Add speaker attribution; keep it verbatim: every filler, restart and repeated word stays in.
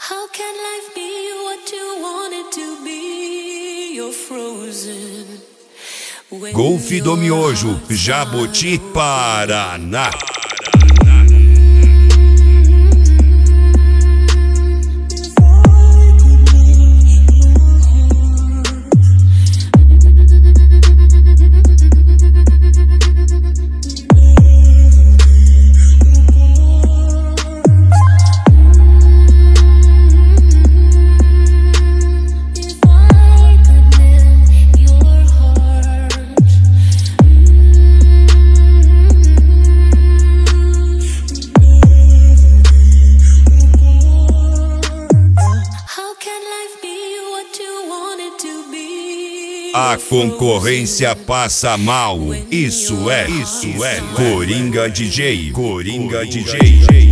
Speaker 1: How can life be what you want it to be? You're frozen.
Speaker 2: Golf do Miojo, Jabuti, Paraná. A concorrência passa mal. Isso é, isso é Coringa D J, Coringa D J.